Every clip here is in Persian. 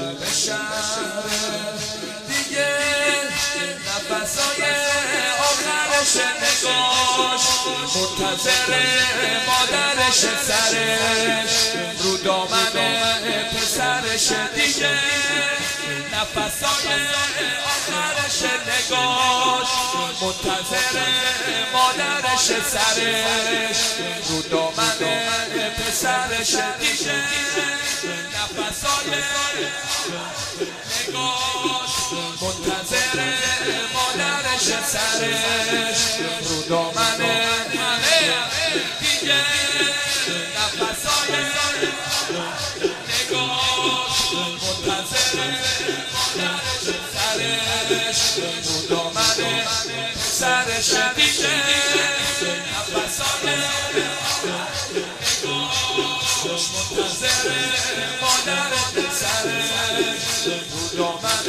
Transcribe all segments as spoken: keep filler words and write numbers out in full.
به شهر دیگه نفسای آخرش نگاش منتظر مادرش سرش رو دامن پسرش دیگه نفسای آخرش نگاش منتظر مادرش سرش رو دامن پسرش دیگه نفسای نگاش منتظر مادرش سرش رو دامن دیگه نفسای نگاش منتظر مادرش سرش رو دامن سرش دیگه نفسای نگاش منتظر مادرش سرش رو دامن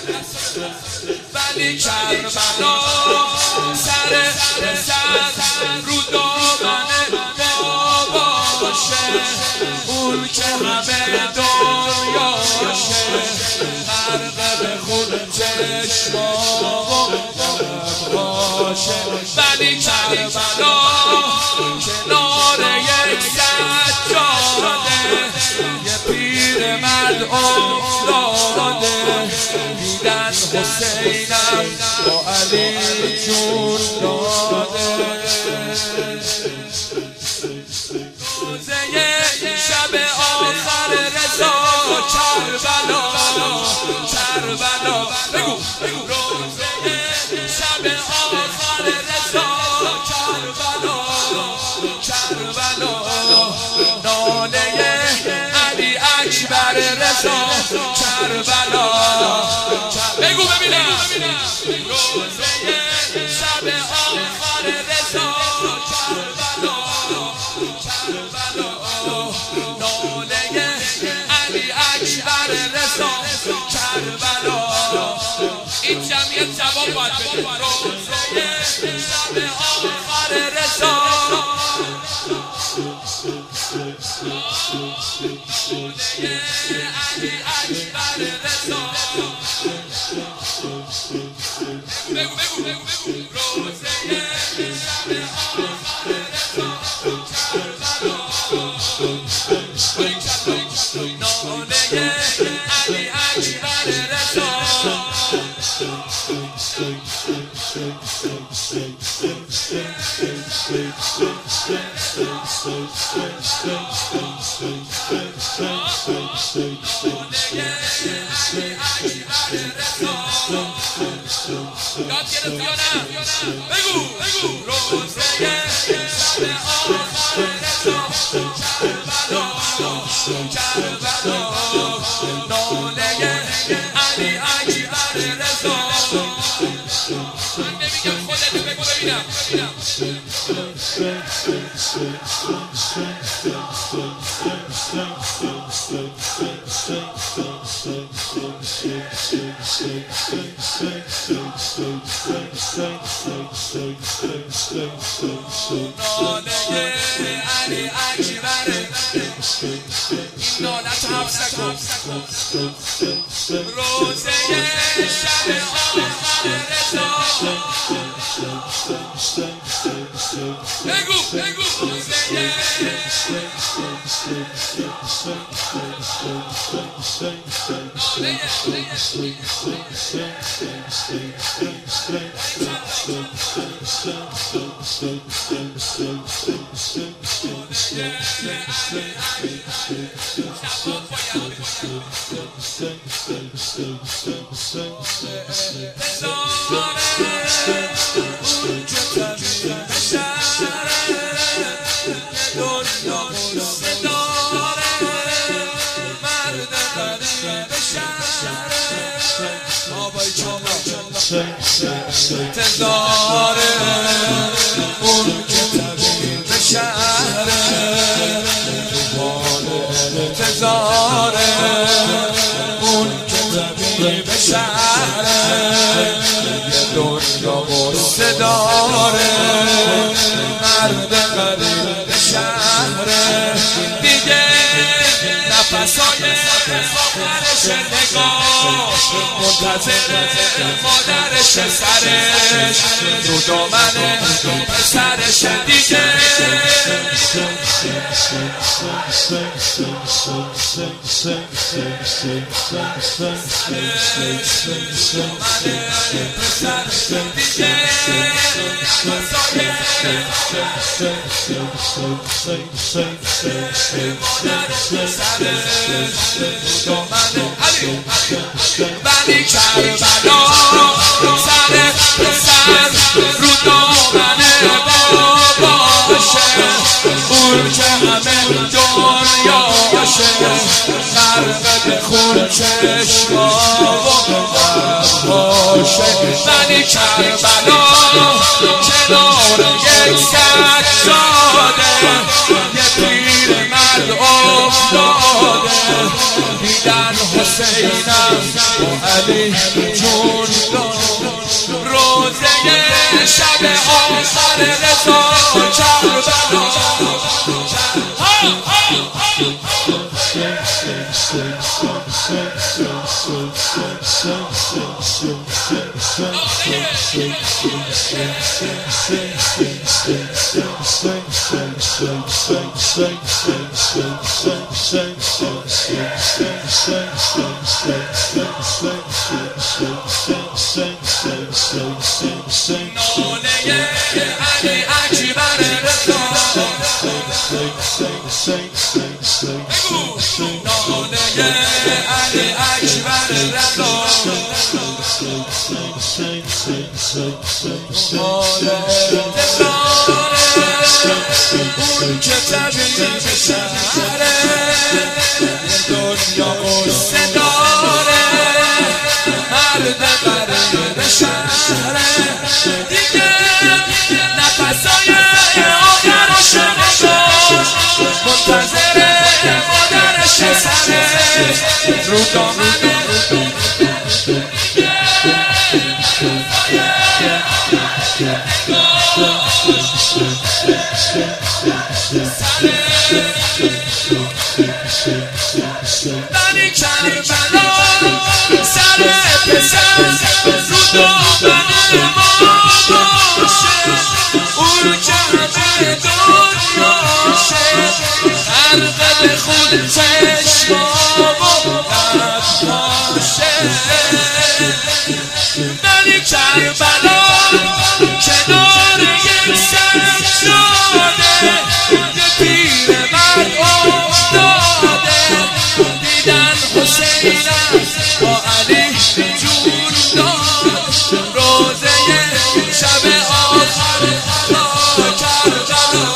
ولی کربلا سر سر رو دامن باباشه اون که همه دنیاشه غرق به خون چشما باشه ولی کربلا کنار یک سجاده یه پیرمرد افتاده دیدن حسینم با علی جون داده روزه شب آخر رضا کربلا کربلا بگو روزه شب آخر رضا کربلا کربلا ناله علی اکبر رضا کربلا بگو ببینم روزه شب آخر رضا کربلا کربلا ناله علی اکبر رضا کربلا این جمعیت جواب باید بده روزه شب آخر رضا علی اکبر رضا بگو بگو بگو بگو روزه شب آخر رضا کربلا ناله علی اکبر رضا یاد گرفتی یا نه؟ بگو روزه شب آخر رضا کربلا کربلا ناله علی اکبر رضا من نمیگم خودت بگو ببینم ناله علی اکبر این نالت حبس کن روزه شب آخر رضا بگو بگو روزه ناله تزاره اون که طبیب شهره تزاره اون که طبیب شهره یه دنیا غصه داره مرد غریب شهره دیگه نفسای آخرش باشه نگاه منتظر مادرش سرش رو دامن پسرش دیگه ولی کربلا سر پسر رو دامن باباشه اون که همه دنیاشه غرق به خون چشما و باشه ولی کربلا کنار یک سجاده یه پیرمرد افتاده دیدن حسینم با علی جون روزه شب آخر رضا کربلا علی اکبر رضا اون که طبیب شهره دنیا قصه داره مرد برد شهره دیگه نفسای آخرش نگاه منتظر مادرش سرش رو دامن بنی کربلا سر پسر رو دامن باباشه اون که همه دنیاشه غرق به خون چشما و باشه بنی کربلا کنار یک سجاده یه پیرمرد افتاده دیدن حسینم با علی جون داد روزه شب آخر رضا کربلا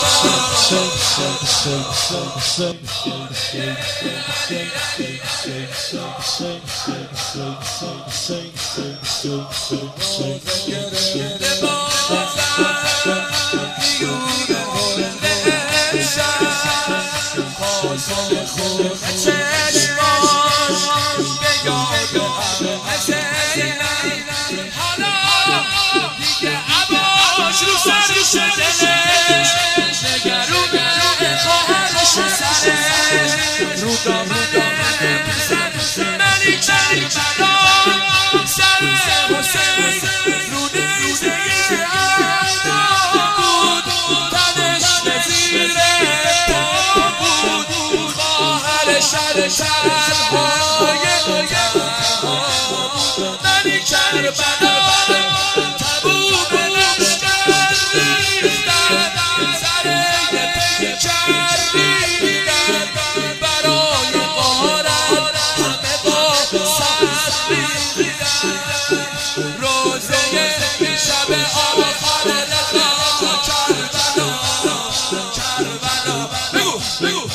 بنی کربلا تبوک لشکر ریختن سر پیکر ریختن برای غارت همه با سر ریختن روزه شب آخر رضا کربلا کربلا بگو بگو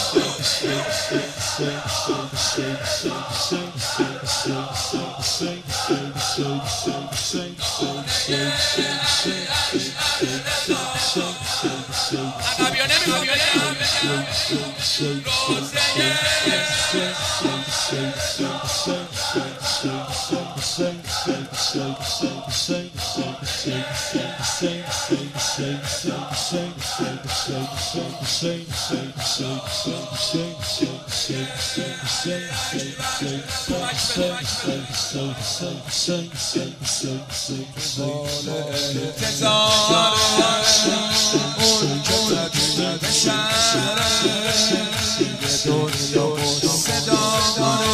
عقبیانه میگم اون که تبدیل به شهره یه دنیا و صدا داره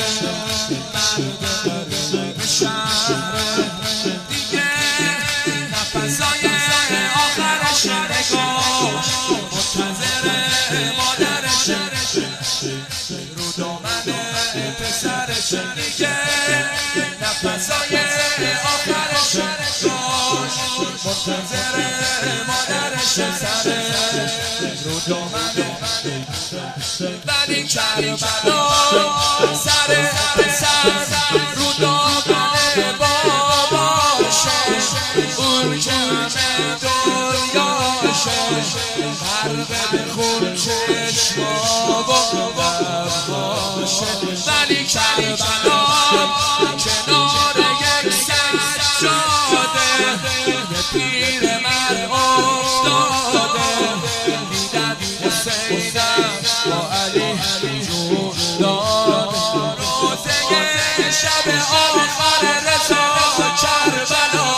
مرد به شهره دیگه نفسای آخرش نگاش منتظر مادرش رو دامن پسرش دیگه نفسای آخرش نگاش منتظر مادرش سرش رو دامن ولی کربلا سر پسر رو دامن باباشه اون که همه دنیاشه غرق به خون چشما و باشه ولی کربلا کنار یک سجاده یه پیر مرد افتاده دیدن حسینم با علی جون داد روزه شب آخر رضا کربلا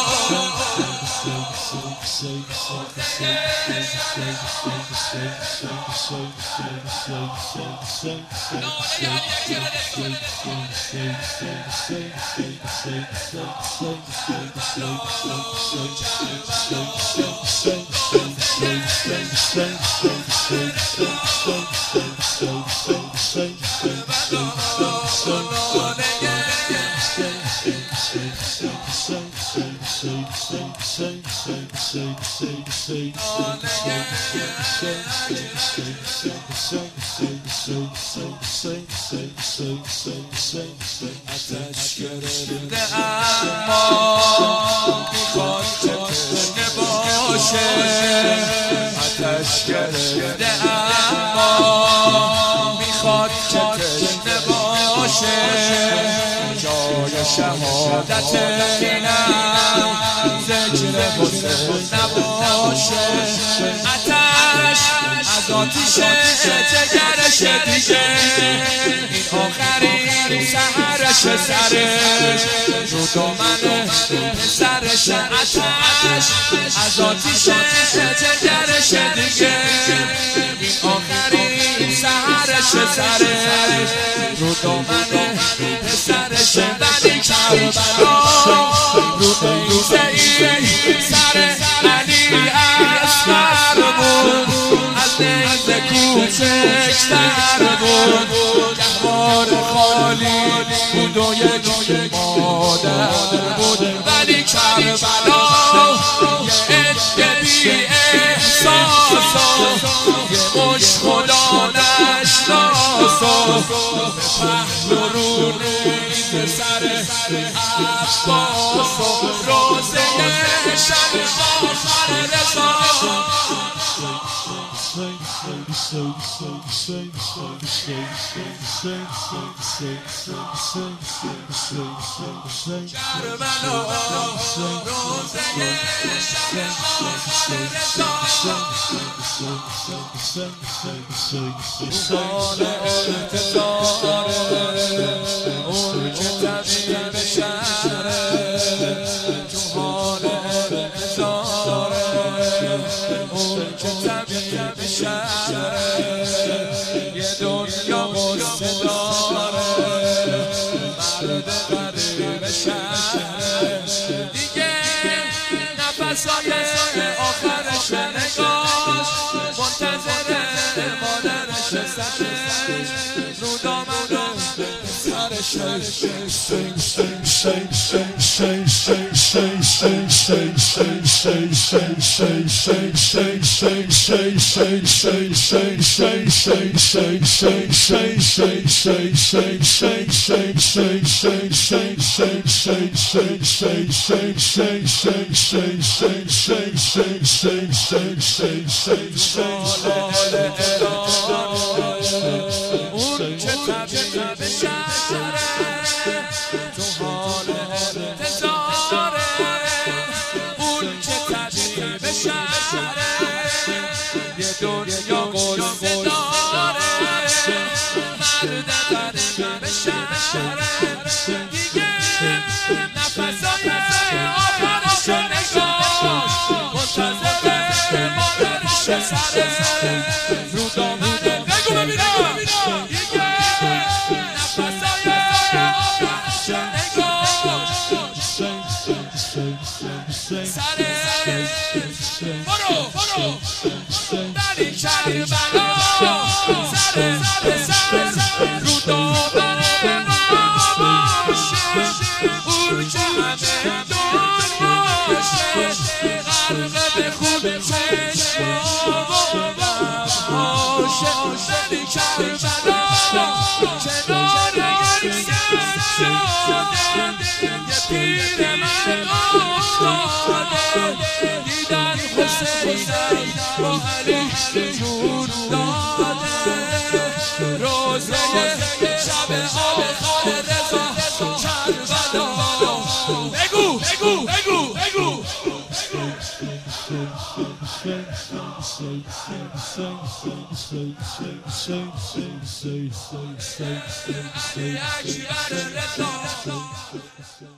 آتش گرفته اما میخواد که تشنه باشه آتش گرفته اما میخواد که تشنه باشه جای شهادت اینم ذکر حسین نباشه آتش از آتیش جگرش دیگه این آخرین سحرش سرش رو دامن پسرش آتش از آتیش جگرش دیگه این آخرین سحرش سرش رو دامن پسرش ولی کربلا رو نیزه ای سر علی اصغر بود از نیزه کوچکتر بود گهوار خالی بود و یک مادر بود ولی کربلا یه عده بی احساس یه مش خدا نشناس به پهلو رو نیزه سر عباس روزه شب آخر رضا کربلا روزه شب آخر رضا روحان احتضاره اون که تبدیل به شهره جوهان احتضاره اون که تبدیل به شهره یه دنیا غصه داره مرد غریب شهره دیگه نفسای آخرش نگاش منتظر مادرش سرش رو دامن اون که تبدیل به شهره سر رو دامنه بگو ببینم دیگه نفسای سر برو برو دلی کربلا سر سر رو دامنه باشه اون که همه دنیاشه غرق به خود چشم باشه دلی کربلا کنار یک سجاده یه پیر من افتاده دیدن حسین با علی جون داده روزه شب آخر رضا کربلا بگو بگو بگو بگو علی اکبر رضا